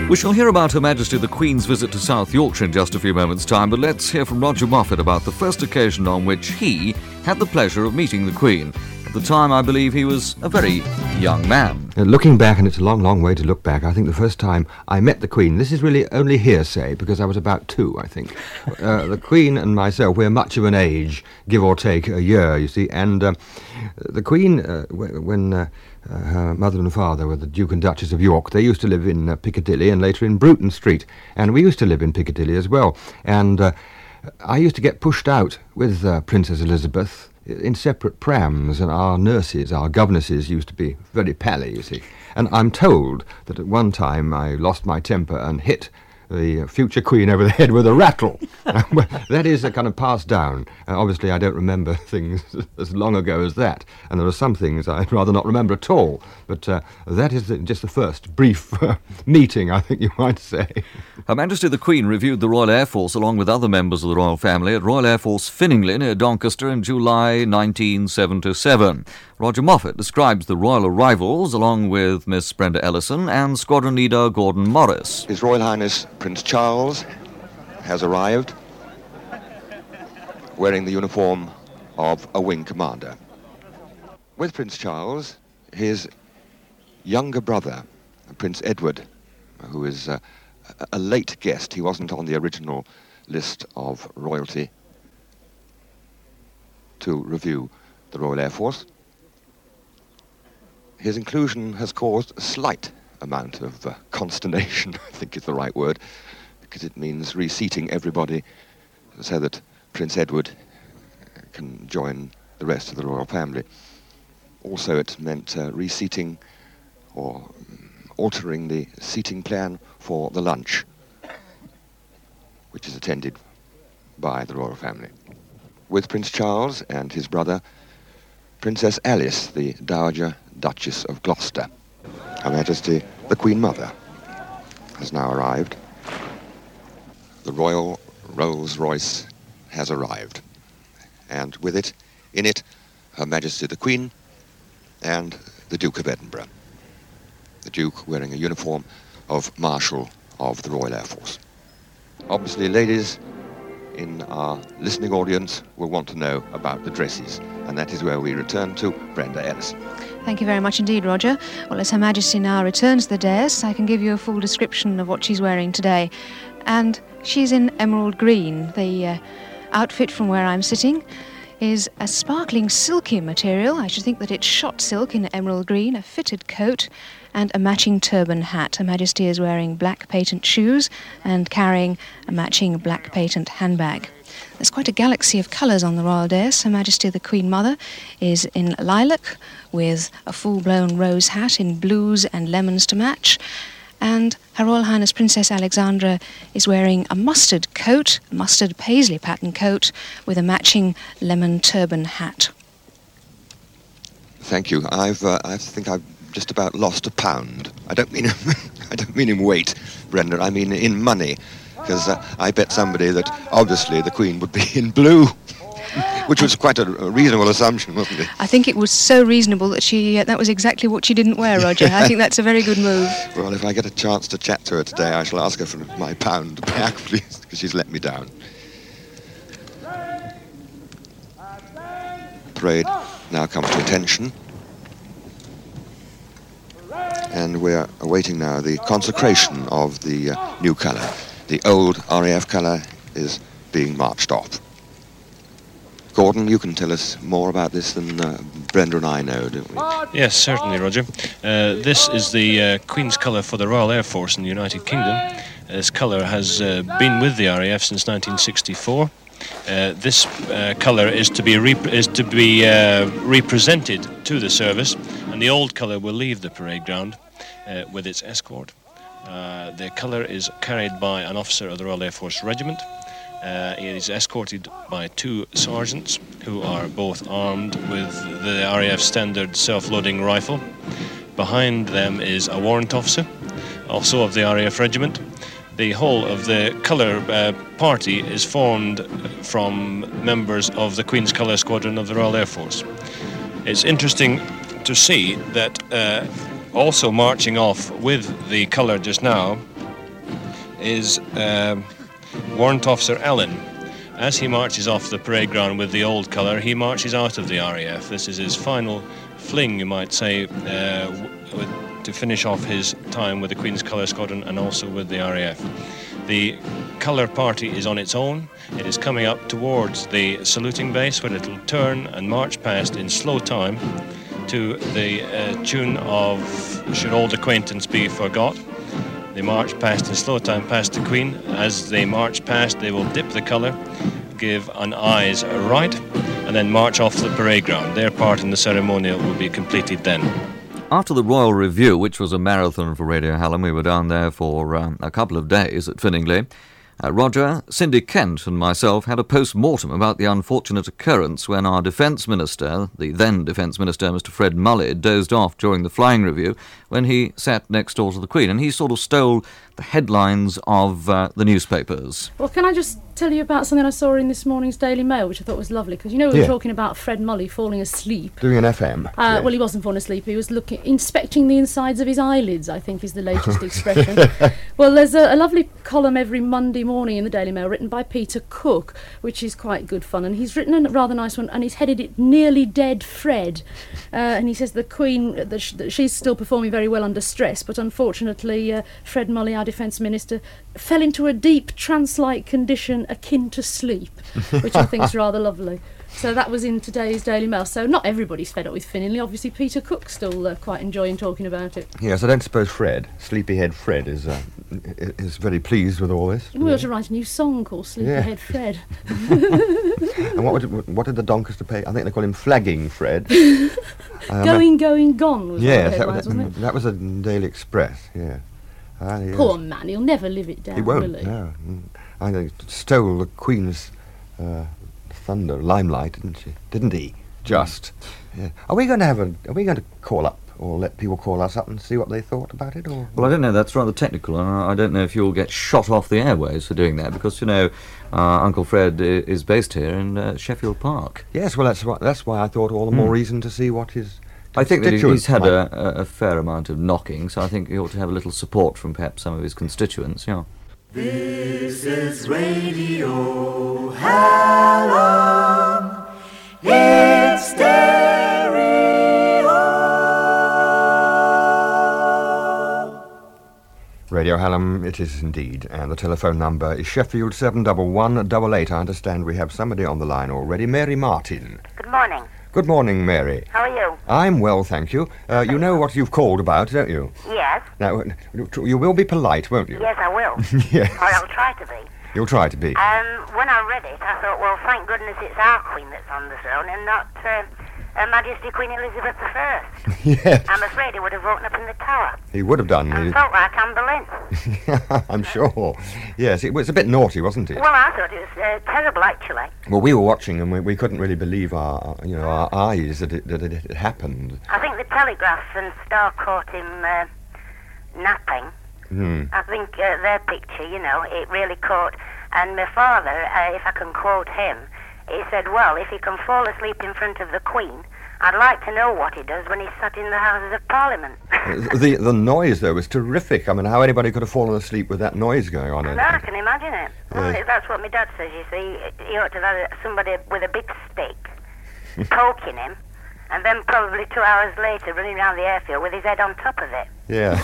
We shall hear about Her Majesty the Queen's visit to South Yorkshire in just a few moments' time, but let's hear from Roger Moffat about the first occasion on which he had the pleasure of meeting the Queen. At the time, I believe he was a very young man. Uh, looking back, and it's a long, long way to look back, I think the first time I met the Queen, this is really only hearsay, because I was about two, I think. uh, the Queen and myself, we're much of an age, give or take a year, you see, and uh, the Queen, uh, w- when uh, uh, her mother and father were the Duke and Duchess of York, they used to live in uh, Piccadilly and later in Bruton Street, and we used to live in Piccadilly as well, and uh, I used to get pushed out with uh, Princess Elizabeth in separate prams, and our nurses, our governesses, used to be very pally, you see. And I'm told that at one time I lost my temper and hit the future Queen over the head with a rattle. That is a kind of passed down. Uh, obviously, I don't remember things as long ago as that, and there are some things I'd rather not remember at all. But uh, that is the, just the first brief uh, meeting, I think you might say. Her Majesty the Queen reviewed the Royal Air Force along with other members of the royal family at Royal Air Force Finningley near Doncaster in July nineteen seventy-seven. Roger Moffat describes the royal arrivals along with Miss Brenda Ellison and Squadron Leader Gordon Morris. His Royal Highness Prince Charles has arrived wearing the uniform of a wing commander. With Prince Charles, his younger brother, Prince Edward, who is uh, a late guest. He wasn't on the original list of royalty to review the Royal Air Force. His inclusion has caused a slight amount of uh, consternation, I think is the right word, because it means reseating everybody so that Prince Edward can join the rest of the royal family. Also, it meant uh, reseating or altering the seating plan for the lunch, which is attended by the royal family. With Prince Charles and his brother, Princess Alice, the Dowager Duchess of Gloucester. Her Majesty, the Queen Mother, has now arrived. The Royal Rolls-Royce has arrived, and with it, in it, Her Majesty the Queen and the Duke of Edinburgh. The Duke wearing a uniform of Marshal of the Royal Air Force. Obviously, ladies in our listening audience will want to know about the dresses, and that is where we return to Brenda Ellison. Thank you very much indeed, Roger. Well, as Her Majesty now returns to the dais, I can give you a full description of what she's wearing today. And she's in emerald green. The uh, outfit from where I'm sitting is a sparkling silky material. I should think that it's shot silk in emerald green, a fitted coat and a matching turban hat. Her Majesty is wearing black patent shoes and carrying a matching black patent handbag. There's quite a galaxy of colours on the royal dais. Her Majesty the Queen Mother is in lilac with a full-blown rose hat in blues and lemons to match. And Her Royal Highness Princess Alexandra is wearing a mustard coat, a mustard paisley pattern coat with a matching lemon turban hat. Thank you. I've, uh, I think I've just about lost a pound. I don't mean, I don't mean in weight, Brenda. I mean in money, because uh, I bet somebody that obviously the Queen would be in blue, which was quite a, a reasonable assumption, wasn't it? I think it was so reasonable that she uh, that was exactly what she didn't wear, Roger. I think that's a very good move. Well, if I get a chance to chat to her today, I shall ask her for my pound back, please, because she's let me down. Parade now comes to attention. And we're awaiting now the consecration of the uh, new colour. The old R A F colour is being marched off. Gordon, you can tell us more about this than uh, Brenda and I know, don't we? Yes, certainly, Roger. Uh, this is the uh, Queen's colour for the Royal Air Force in the United Kingdom. This colour has uh, been with the R A F since nineteen sixty-four. Uh, this uh, colour is to be rep- is to be uh, represented to the service, and the old colour will leave the parade ground uh, with its escort. Uh, the colour is carried by an officer of the Royal Air Force Regiment. Uh, he is escorted by two sergeants who are both armed with the R A F standard self-loading rifle. Behind them is a warrant officer, also of the R A F Regiment. The whole of the colour uh, party is formed from members of the Queen's Colour Squadron of the Royal Air Force. It's interesting to see that uh, also marching off with the colour just now is um, Warrant Officer Allen. As he marches off the parade ground with the old colour, he marches out of the R A F. This is his final fling, you might say, uh, w- with, to finish off his time with the Queen's Colour Squadron and also with the R A F. The colour party is on its own. It is coming up towards the saluting base where it will turn and march past in slow time to the uh, tune of Should Old Acquaintance Be Forgot. They march past in slow time past the Queen. As they march past, they will dip the colour, give an eyes right, and then march off the parade ground. Their part in the ceremonial will be completed then. After the Royal Review, which was a marathon for Radio Hallam, we were down there for um, a couple of days at Finningley. Uh, Roger, Cindy Kent and myself had a post-mortem about the unfortunate occurrence when our Defence Minister, the then Defence Minister, Mister Fred Mulley, dozed off during the flying review when he sat next door to the Queen, and he sort of stole the headlines of uh, the newspapers. Well, can I just tell you about something I saw in this morning's Daily Mail, which I thought was lovely, because you know we were Yeah. talking about Fred Mulley falling asleep. Doing an F M. Uh, yes. Well, he wasn't falling asleep. He was looking, inspecting the insides of his eyelids, I think is the latest expression. Well, there's a, a lovely column every Monday morning in the Daily Mail written by Peter Cook, which is quite good fun. And he's written a rather nice one, and he's headed it Nearly Dead Fred. Uh, and he says the Queen, that, sh- that she's still performing very well under stress, but unfortunately uh, Fred Mulley, our Defence Minister, fell into a deep trance-like condition akin to sleep, which I think is rather lovely. So that was in today's Daily Mail. So not everybody's fed up with Finningley. Obviously, Peter Cook's still uh, quite enjoying talking about it. Yes, I don't suppose Fred, Sleepyhead Fred, is uh, i- is very pleased with all this. We ought to write a new song called Sleepyhead Fred. And what, would, what did the Doncaster pay? I think they call him Flagging Fred. Um, Going, going, gone was yes, one of the that, headlines, was, wasn't it? that was a Daily Express, yeah. Ah, yes. Poor man, he'll never live it down, He won't, will he? no. Mm. I think stole the Queen's uh, thunder, limelight, didn't she? Didn't he? Just. Yeah. Are we going to have a? Are we going to call up or let people call us up and see what they thought about it? Or Well, I don't know, that's rather technical, and I I don't know if you'll get shot off the airways for doing that, because, you know, uh, Uncle Fred i- is based here in uh, Sheffield Park. yes, well, that's why. That's why I thought all the more Hmm. reason to see what his. I think that he- he's constituents had might- a, a, a fair amount of knocking, so I think he ought to have a little support from perhaps some of his constituents, yeah. This is Radio Hallam. It's stereo. Radio Hallam, it is indeed, and the telephone number is Sheffield seven one one eight eight. I understand we have somebody on the line already. Mary Martin. Good morning. Good morning, Mary. How are you? I'm well, thank you. Uh, you know what you've called about, don't you? Yes. Now, you will be polite, won't you? Yes, I will. Yes. Or I'll try to be. You'll try to be. Um, when I read it, I thought, well, thank goodness it's our Queen that's on the throne and not uh, Her Majesty Queen Elizabeth the First. Yes. I'm afraid he would have woken up in the tower. He would have done. I He- felt like Anne Boleyn. I'm sure. Yes, it was a bit naughty, wasn't it? Well, I thought it was uh, terrible, actually. Well, we were watching and we, we couldn't really believe our, you know, our eyes that it, that it had happened. I think the Telegraph and Star caught him uh, napping. Hmm. I think uh, their picture, you know, it really caught. And my father, uh, if I can quote him, he said, well, if he can fall asleep in front of the Queen, I'd like to know what he does when he's sat in the Houses of Parliament. the the noise, though, was terrific. I mean, how anybody could have fallen asleep with that noise going on. No, I can imagine it. Well, Yes. that's what my dad says, you see. He ought to have had somebody with a big stick poking him, and then probably two hours later running around the airfield with his head on top of it. Yeah.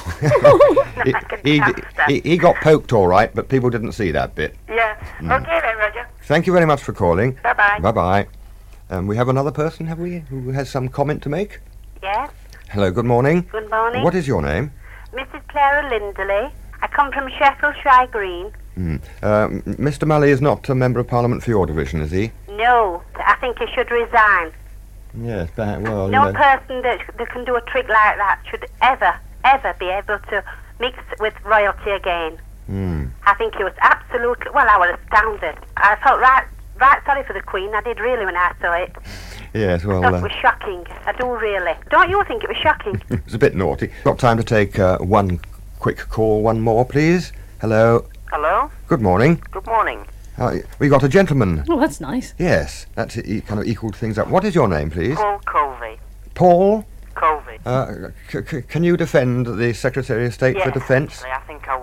Like a he, he, hamster. he, he got poked all right, but people didn't see that bit. Yeah. Mm. Okay then, Roger. Thank you very much for calling. Bye-bye. Bye-bye. Um, we have another person, have we, who has some comment to make? Yes. Hello, good morning. Good morning. What is your name? Missus Clara Lindley. I come from Sheffield Shry Green. Hmm. Um, Mister Mulley is not a Member of Parliament for your division, is he? No, I think he should resign. Yes, but, well, No you know. person that, that can do a trick like that should ever, ever be able to mix with royalty again. Hmm. I think he was absolutely, well, I was astounded. I felt right, right sorry for the Queen. I did really when I saw it. Yes, well, I thought uh, it was shocking. I do really. Don't you think it was shocking? it's a bit naughty. Got time to take uh, one quick call, one more, please. Hello. Hello? Good morning. Good morning. Uh, we got a gentleman. Oh, that's nice. Yes, that's e- kind of equaled things up. What is your name, please? Paul Colvey. Paul? Colvey. Uh, c- c- can you defend the Secretary of State yes, for Defence? actually, I think I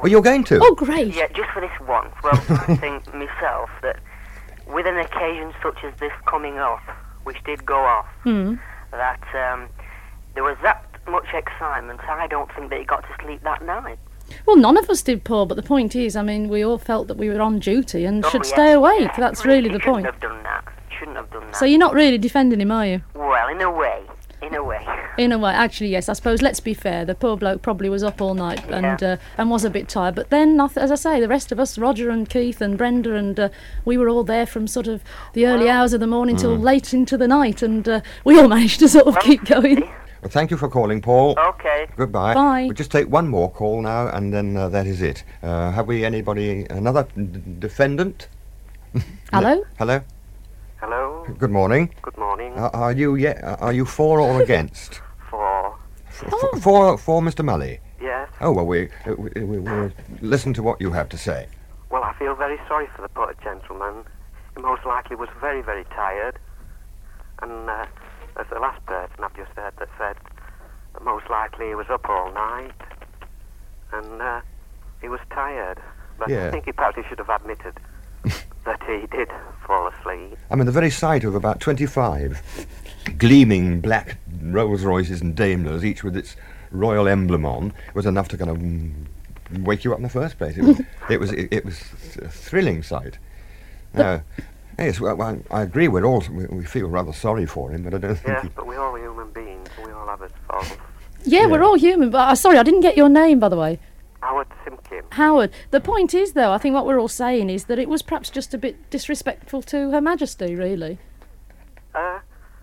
Oh, you're going to? Oh, great. Yeah, just for this once. Well, I think myself that with an occasion such as this coming up, which did go off, Hmm. that um, there was that much excitement, I don't think that he got to sleep that night. Well, none of us did, Paul, but the point is, I mean, we all felt that we were on duty and Oh, should yes, stay awake. yeah. That's Really, really he the shouldn't point. have done that. Shouldn't have done that. So you're not really defending him, are you? Well, in a way. In a way. In a way, actually, yes. I suppose, let's be fair, the poor bloke probably was up all night and Yeah. uh, and was a bit tired. But then, I th- as I say, the rest of us, Roger and Keith and Brenda, and uh, we were all there from sort of the early hours of the morning till Mm. late into the night, and uh, we all managed to sort of keep going. Well, thank you for calling, Paul. Okay. Goodbye. Bye. We'll just take one more call now, and then uh, that is it. Uh, have we anybody, another d- defendant? Hello? Hello? Hello. Good morning. Good morning. Uh, are you ye- uh, Are you for or against? For. F- f- for for Mister Mully. Yes. Oh well, we, uh, we we we'll listen to what you have to say. Well, I feel very sorry for the poor gentleman. He most likely was very, very tired. And uh, as the last person I've just heard that said that most likely he was up all night. And uh, he was tired. But Yeah. I think he perhaps he should have admitted that he did fall asleep. I mean, the very sight of about twenty-five gleaming black Rolls Royces and Daimlers, each with its royal emblem on, was enough to kind of mm, wake you up in the first place. It was, it was, it, it was a thrilling sight. No, yes, well, I, I agree. We're all we, we feel rather sorry for him, but I don't think. Yes, He, but we're all human beings. We all have his faults. Yeah, we're all human, but uh, sorry, I didn't get your name, by the way. Howard Simpkin. Howard. The point is, though, I think what we're all saying is that it was perhaps just a bit disrespectful to Her Majesty, really. Uh,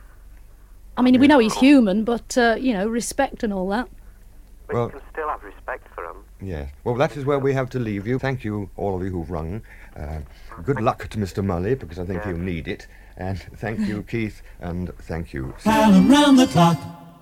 I mean, we know he's human, but, uh, you know, respect and all that. but Well- you can still have respect for him. yes. Well, that is where we have to leave you. Thank you, all of you who've rung. Uh, good luck to Mister Mully, because I think he'll need it. And thank you, Keith, and thank you. Alan round the clock.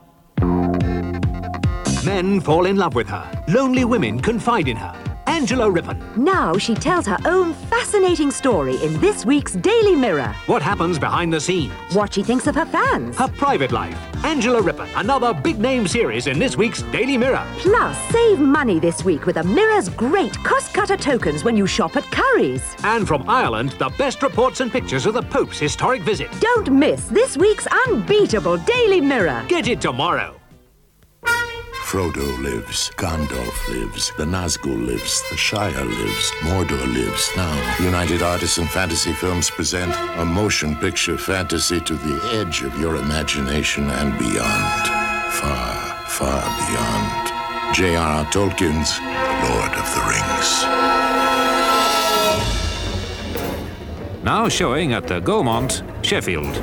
Men fall in love with her. Lonely women confide in her. Angela Rippon. Now she tells her own fascinating story in this week's Daily Mirror. What happens behind the scenes? What she thinks of her fans. Her private life. Angela Rippon, another big name series in this week's Daily Mirror. Plus, save money this week with a Mirror's great cost-cutter tokens when you shop at Curry's. And from Ireland, the best reports and pictures of the Pope's historic visit. Don't miss this week's unbeatable Daily Mirror. Get it tomorrow. Frodo lives, Gandalf lives, the Nazgul lives, the Shire lives, Mordor lives. Now, United Artists and Fantasy Films present a motion picture fantasy to the edge of your imagination and beyond. Far, far beyond. J R R. Tolkien's Lord of the Rings. Now showing at the Gaumont, Sheffield.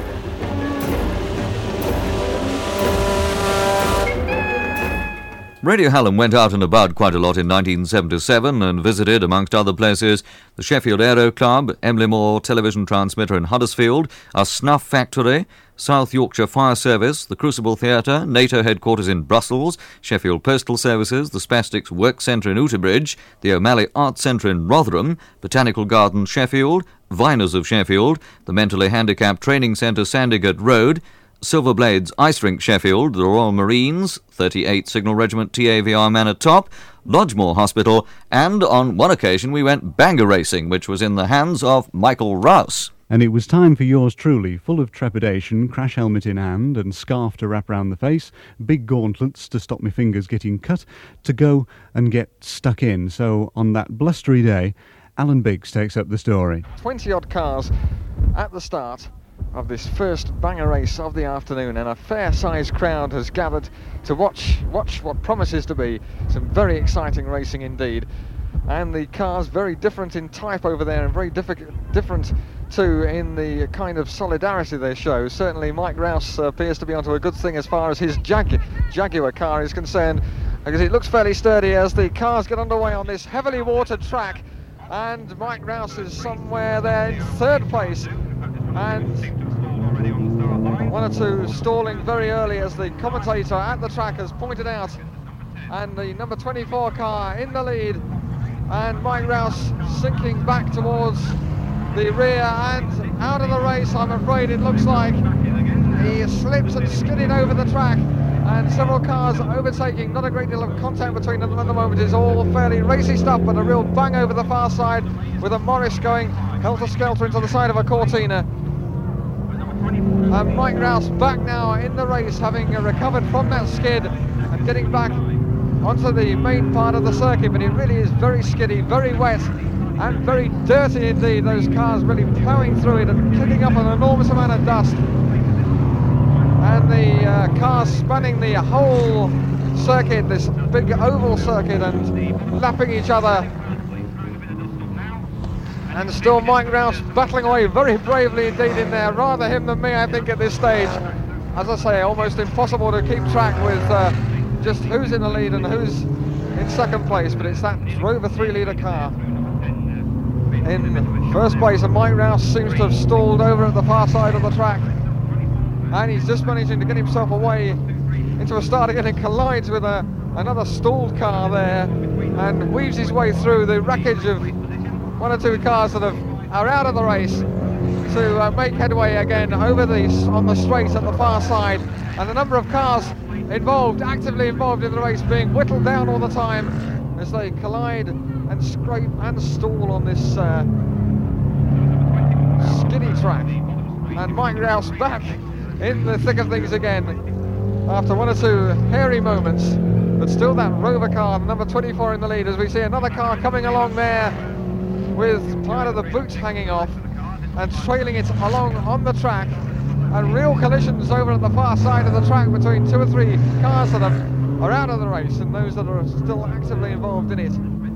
Radio Hallam went out and about quite a lot in nineteen seventy-seven and visited, amongst other places, the Sheffield Aero Club, Emily Moore Television Transmitter in Huddersfield, a snuff factory, South Yorkshire Fire Service, the Crucible Theatre, NATO headquarters in Brussels, Sheffield Postal Services, the Spastics Work Centre in Uterbridge, the O'Malley Arts Centre in Rotherham, Botanical Gardens Sheffield, Viners of Sheffield, the Mentally Handicapped Training Centre Sandygate Road, Silver Blades Ice Rink Sheffield, the Royal Marines, thirty-eight Signal Regiment T A V R Manor Top, Lodgemore Hospital, and on one occasion we went banger racing, which was in the hands of Michael Rouse. And it was time for yours truly, full of trepidation, crash helmet in hand and scarf to wrap round the face, big gauntlets to stop my fingers getting cut, to go and get stuck in. So on that blustery day, Alan Biggs takes up the story. twenty-odd cars at the start of this first banger race of the afternoon, and a fair-sized crowd has gathered to watch watch what promises to be some very exciting racing indeed. And the cars very different in type over there, and very diffi- different too in the kind of solidarity they show. Certainly Mike Rouse uh, appears to be onto a good thing as far as his Jag- Jaguar car is concerned, because it looks fairly sturdy as the cars get underway on this heavily watered track. And Mike Rouse is somewhere there in third place, and one or two stalling very early, as the commentator at the track has pointed out. And the number twenty-four car in the lead, and Mike Rouse sinking back towards the rear and out of the race. I'm afraid it looks like he slipped lips and skidding over the track. And several cars overtaking, not a great deal of contact between them at the moment. It's all fairly racy stuff, but a real bang over the far side with a Morris going helter-skelter into the side of a Cortina. And Mike Rouse back now in the race, having uh, recovered from that skid and getting back onto the main part of the circuit, but it really is very skiddy, very wet and very dirty indeed. Those cars really plowing through it and kicking up an enormous amount of dust. And the uh, cars spanning the whole circuit, this big oval circuit, and lapping each other. And still Mike Rouse battling away very bravely indeed in there. Rather him than me, I think, at this stage. As I say, almost impossible to keep track with uh, just who's in the lead and who's in second place. But it's that Rover three litre car in first place. And Mike Rouse seems to have stalled over at the far side of the track. And he's just managing to get himself away into a start again and collides with a, another stalled car there and weaves his way through the wreckage of one or two cars that have, are out of the race to uh, make headway again over the, on the straight at the far side. And the number of cars involved, actively involved in the race, being whittled down all the time as they collide and scrape and stall on this uh, skinny track. And Mike Rouse back in the thick of things again after one or two hairy moments, but still that Rover car, number twenty-four, in the lead, as we see another car coming along there with part of the boot hanging off and trailing it along on the track, and real collisions over at the far side of the track between two or three cars that are, are out of the race and those that are still actively involved in it.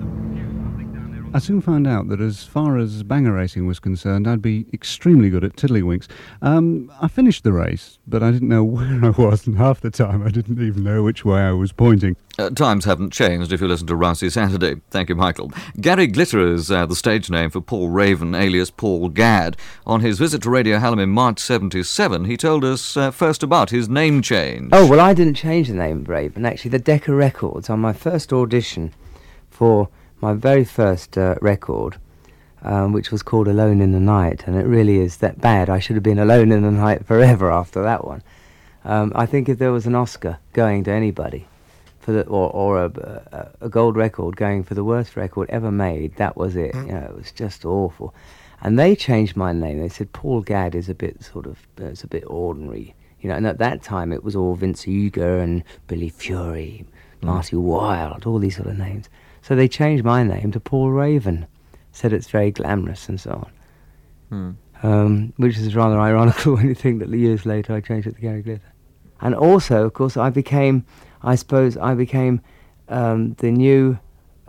I soon found out that as far as banger racing was concerned, I'd be extremely good at tiddlywinks. Um, I finished the race, but I didn't know where I was, and half the time I didn't even know which way I was pointing. Uh, times haven't changed if you listen to Rousey Saturday. Thank you, Michael. Gary Glitter is uh, the stage name for Paul Raven, alias Paul Gadd. On his visit to Radio Hallam in March seventy-seven, he told us uh, first about his name change. Oh, well, I didn't change the name Raven. Actually, the Decca Records, on my first audition for my very first uh, record, um, which was called Alone in the Night, and it really is that bad. I should have been alone in the night forever after that one. Um, I think if there was an Oscar going to anybody, for the, or, or a, a, a gold record going for the worst record ever made, that was it. You know, it was just awful. And they changed my name. They said Paul Gadd is a bit sort of, uh, it's a bit ordinary. You know, and at that time it was all Vince Uger and Billy Fury, Marty Wilde, all these sort of names. So they changed my name to Paul Raven, said it's very glamorous and so on. Hmm. Um, which is rather ironical when you think that years later I changed it to Gary Glitter. And also, of course, I became, I suppose, I became um, the new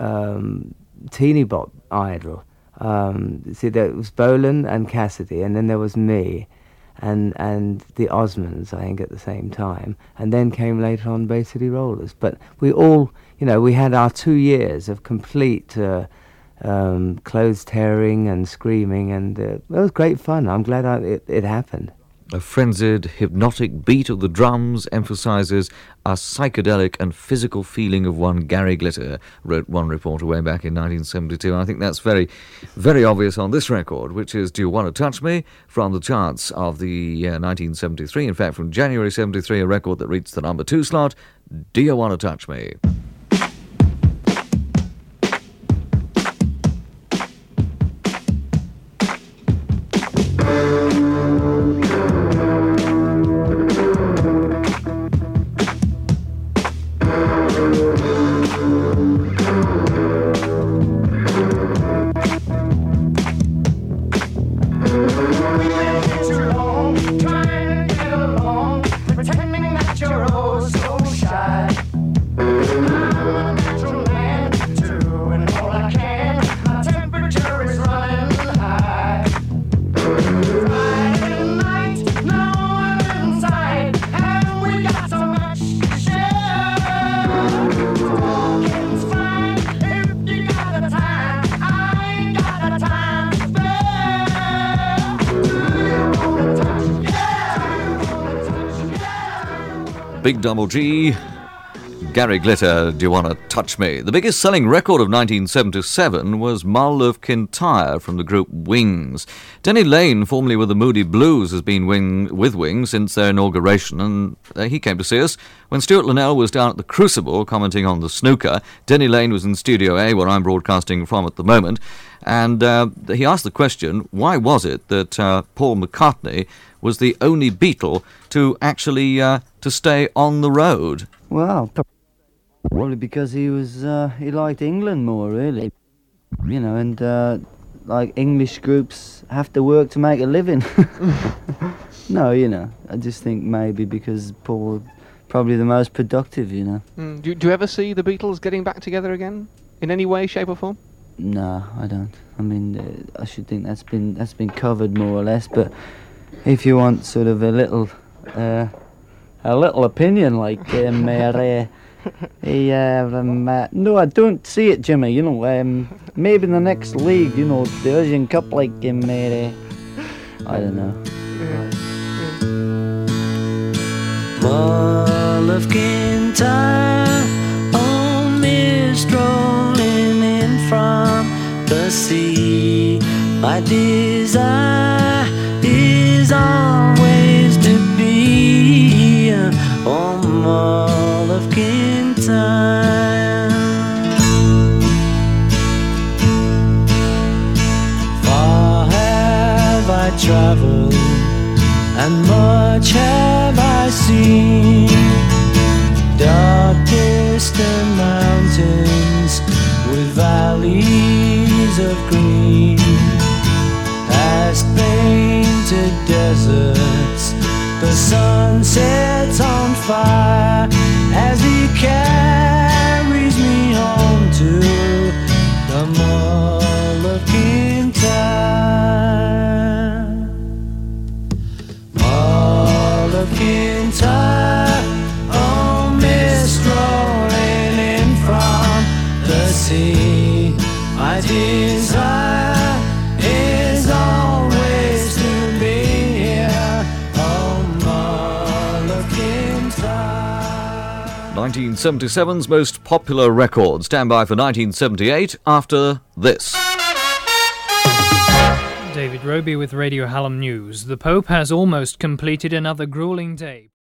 um, teeny bop idol. Um, see, there was Bolan and Cassidy, and then there was me, and and the Osmonds, I think, at the same time, and then came later on Bay City Rollers. But we all, you know, we had our two years of complete uh, um, clothes tearing and screaming, and uh, it was great fun. I'm glad I, it, it happened. A frenzied, hypnotic beat of the drums emphasises a psychedelic and physical feeling of one Gary Glitter, wrote one reporter way back in nineteen seventy-two. I think that's very, very obvious on this record, which is Do You Want to Touch Me? From the charts of the uh, nineteen seventy-three. In fact, from January seventy-three, a record that reached the number two slot, Do You Want to Touch Me? Big Double G, Gary Glitter, Do You Want to Touch Me? The biggest selling record of nineteen seventy-seven was Mull of Kintyre from the group Wings. Denny Lane, formerly with the Moody Blues, has been wing, with Wings since their inauguration, and uh, he came to see us when Stuart Linnell was down at the Crucible commenting on the snooker. Denny Lane was in Studio A, where I'm broadcasting from at the moment, and uh, he asked the question, why was it that uh, Paul McCartney was the only Beatle to actually uh, to stay on the road? Well, probably because he was uh, he liked England more, really. You know, and uh, like English groups have to work to make a living. No, you know, I just think maybe because Paul probably the most productive, you know. Mm, do, do you ever see the Beatles getting back together again in any way, shape or form? No, I don't. I mean, uh, I should think that's been that's been covered more or less. But if you want sort of a little uh, a little opinion, like um, uh, uh, he, uh, um, uh, no, I don't see it, Jimmy. You know, um, maybe in the next league, you know, the Asian Cup, like um, uh, uh, I don't know. Mull of Kintyre, oh, mist rolling in from the sea. My desire is always to be on Mull of Kintyre. Far have I travelled, and much have I seen. Dark distant mountains with valleys of green, past painted deserts, the sun sets on fire as he carries me home to the Mull of Kintyre. Mull of Kintyre, oh, mist rolling in from the sea. My desire is always to be here, oh, Mull of Kintyre. nineteen seventy-seven's most popular record. Stand by for nineteen seventy-eight after this. David Roby with Radio Hallam News. The Pope has almost completed another gruelling day.